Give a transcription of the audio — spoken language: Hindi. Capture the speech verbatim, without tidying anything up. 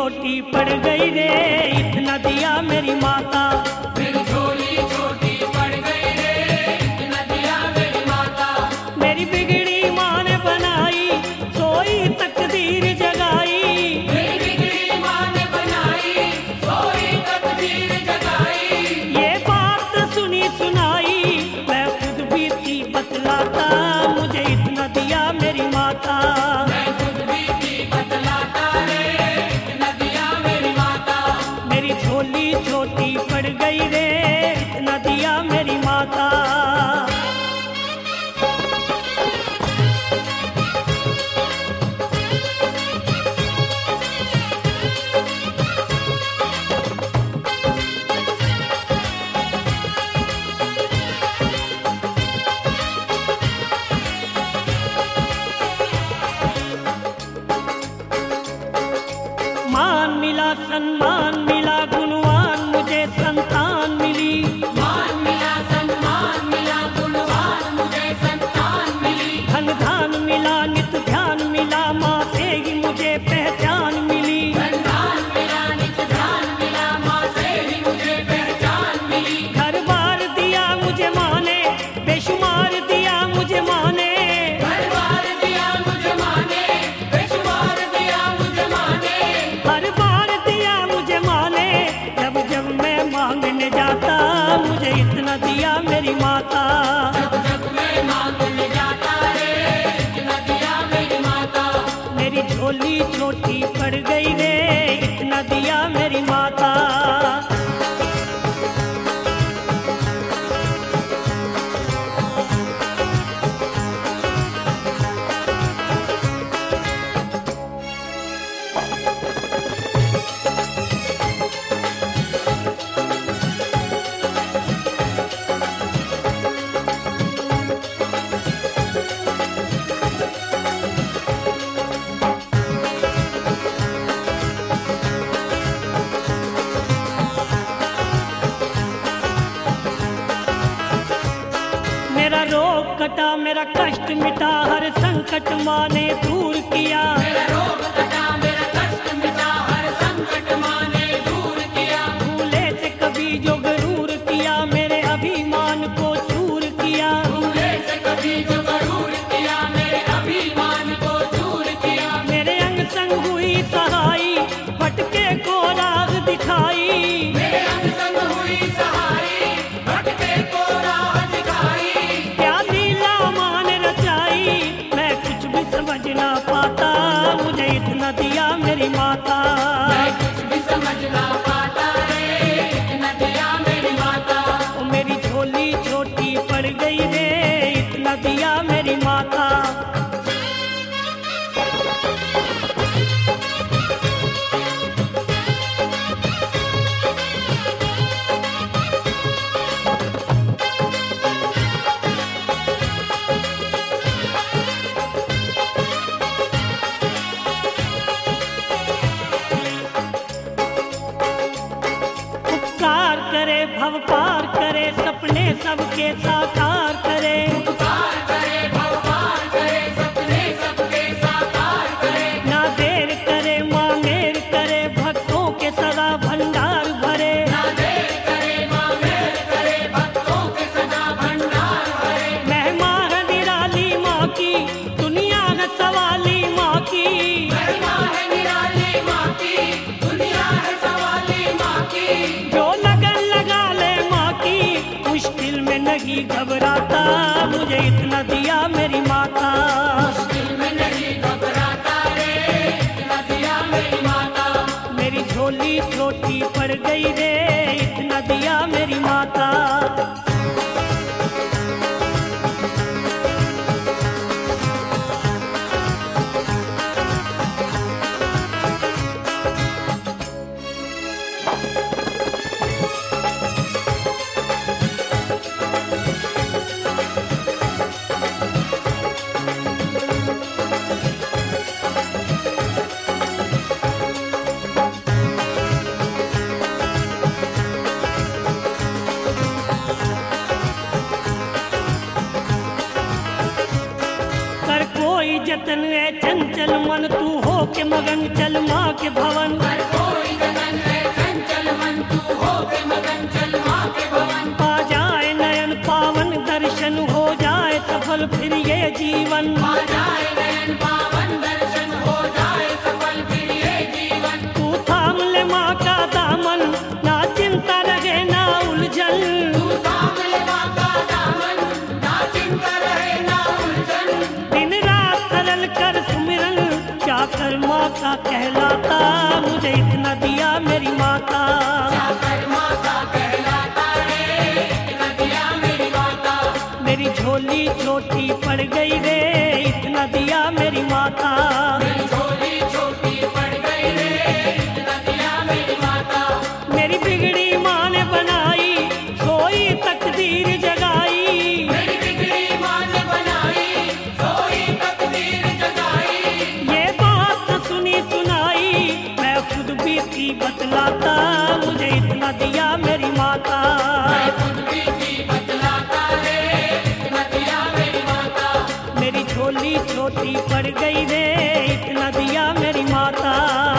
छोटी पड़ गई रे, इतना दिया मेरी माता। मेरी झोली छोटी पड़ गई रे, इतना दिया मेरी माता। मेरी बिगड़ी माँ ने बनाई, सोई तकदीर जगाई। मेरी बिगड़ी माँ ने बनाई, सोई तकदीर जगाई। ये बात सुनी सुनाई, मैं खुद भी थी बतलाता, मुझे इतना दिया मेरी माता। मैं खुद भी थी बतलाता रे, इतना दिया मेरी माता। मेरी झोली छोटी पड़ गई रे, इतना दिया मेरी माता। मान मिला सम्मान मिला, गुणवान मुझे संतान मिली। मान मिला सम्मान मिला, गुणवान मुझे संतान मिली। धन धान मिला, नित ध्यान मिला, माँ से ही मुझे पहचान मिली। धन मिला, नित ध्यान मिला, माँ से ही मुझे पहचान मिली। घर बार दिया मुझे माँ ने, बेशुमार दिया मुझे माँ ने। घर बार दिया मुझे माँ ने, बेशुमार दिया मुझे माँ ने। हर बार दिया मुझे माँ ने, जब जब मैं मांगने जाता, मुझे इतना दिया मेरी माता। जब जब मैं मांगने जाता रे, इतना दिया मेरी माता। मेरी झोली छोटी पड़ गई रे, इतना दिया मेरी माता। मेरा रोग कटा, मेरा कष्ट मिटा, हर संकट माँ ने दूर किया। मेरा रोग कटा, मेरा कष्ट मिटा, हर संकट माँ ने दूर किया। भूले से कभी जो गरूर किया, मेरे अभिमान को चूर किया। भूले से कभी जो गरूर किया, मेरे अभिमान को चूर किया। मेरे अंग संग हुई सहाई, भटके को राह दिखाई। मेरे अंग संग हुई सहाई, भटके को राह दिखाई। क्या लीला माँ ने रचाई, मैं कुछ भी समझ ना पाता, मुझे इतना दिया मेरी माता। मैं कुछ भी समझ ना पाता रे, इतना दिया मेरी माता। ओ मेरी झोली छोटी पड़ गई रे, इतना दिया मेरी माता। उपकार करे, भव पार करे, सपने सबके साकार करे। उपकार करे, भव पार करे, सपने सबके साकार करे। ना देर करे, माँ मेर करे, भक्तों के सदा भंडार भरे। ना देर करे, माँ मेर करे, भक्तों के सदा भंडार भरे। महिमा है निराली माँ की, दुनिया है सवाली माँ की। महिमा है निराली माँ की, दुनिया है सवाली माँ की। जो लगन लगा ले माँ की, मुश्किल में नहीं घबराता, मुझे इतना दिया मेरी माता। मुश्किल में नहीं घबराता रे, इतना दिया मेरी माता। मेरी झोली छोटी पड़ गई रे, इतना दिया मेरी माता। जतन है चंचल मन, तू हो के मगन चल माँ के भवन। के मगन चल माँ के भवन। आ जाए नयन पावन दर्शन हो जाए सफल फिर ये जीवन। आ जाए नयन पावन दर्शन हो जाए सफल फिर ये जीवन। तू थाम ले माँ का दामन ना चिंता रहे ना उलझन। तू थाम ले माँ का दामन ना चिंता रहे ना उलझन। दिन रात सरल कर सुमिरन क्या कर माँ का कहलाता मुझे इतना दिया मेरी माता। जाकर माता कहलाता रे इतना दिया मेरी माता। मेरी झोली छोटी पड़ गई रे इतना दिया मेरी माता। मेरी झोली छोटी पड़ गई रे इतना दिया मेरी माता। मेरी बिगड़ी माँ ने बनाई सोई तकदीर जगाई। मेरी बिगड़ी माँ ने बनाई सोई तकदीर जगाई। ये बात न सुनी सुनाई मैं खुद बीती बतलाता मुझे इतना दिया मेरी माता। मैं खुद भी थी बतलाता रे इतना दिया मेरी माता। मेरी झोली छोटी पड़ गई रे इतना दिया मेरी माता।